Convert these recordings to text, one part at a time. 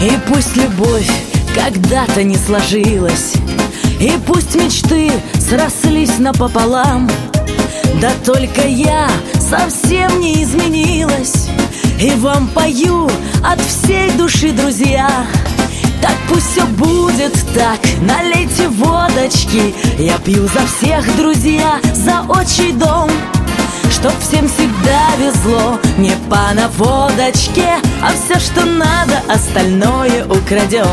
И пусть любовь когда-то не сложилась, и пусть мечты срослись напополам, да только я совсем не изменилась. И вам пою от всей души, друзья. Так пусть все будет так, налейте водочки. Я пью за всех, друзья, за отчий дом, чтоб всем всегда везло, не по наводочке, а все, что надо, остальное украдем.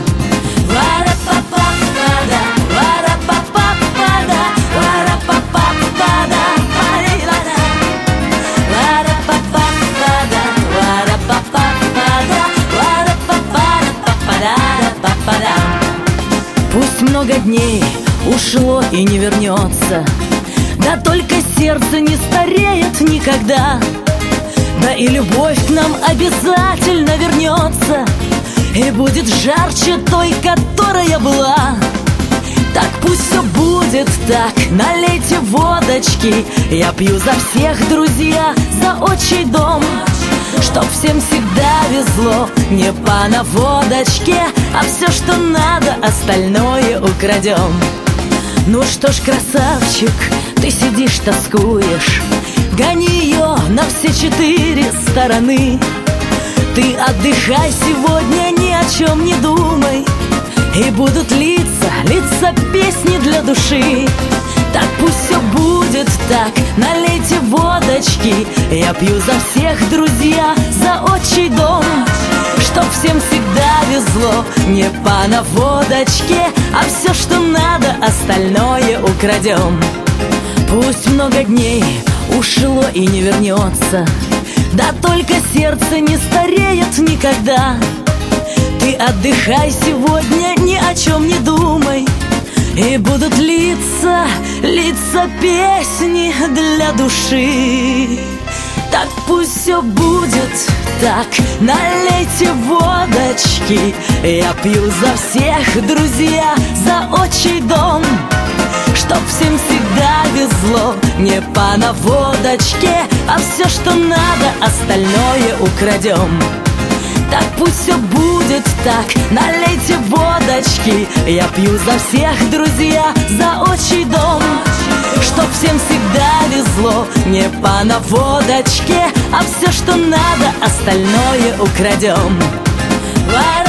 Пусть много дней ушло и не вернется, да только сердце не стареет никогда. Да и любовь к нам обязательно вернется, и будет жарче той, которая была. Так пусть все будет так, налейте водочки. Я пью за всех, друзья, за отчий дом, чтоб всем всегда везло, не по наводочке, а все, что надо, остальное украдем. Ну что ж, красавчик, ты сидишь, тоскуешь, гони ее на все 4 стороны. Ты отдыхай сегодня, ни о чем не думай, и будут литься песни для души. Так пусть все будет так, налейте водочки. Я пью за всех, друзья, за отчий дом, чтоб всем всегда везло, не по наводочке, а все, что надо, остальное украдем. Пусть много дней ушло и не вернется, да только сердце не стареет никогда. Ты отдыхай сегодня, ни о чем не думай, и будут литься песни для души. Так пусть все будет так, налейте водочки. Я пью за всех, друзья, за отчий дом, чтоб всем всегда везло, не по наводочке, а все, что надо, остальное украдем. Так пусть все будет так, налейте водочки. Я пью за всех, друзья, за отчий дом, чтоб всем всегда везло, не по наводочке, а все, что надо, остальное украдем.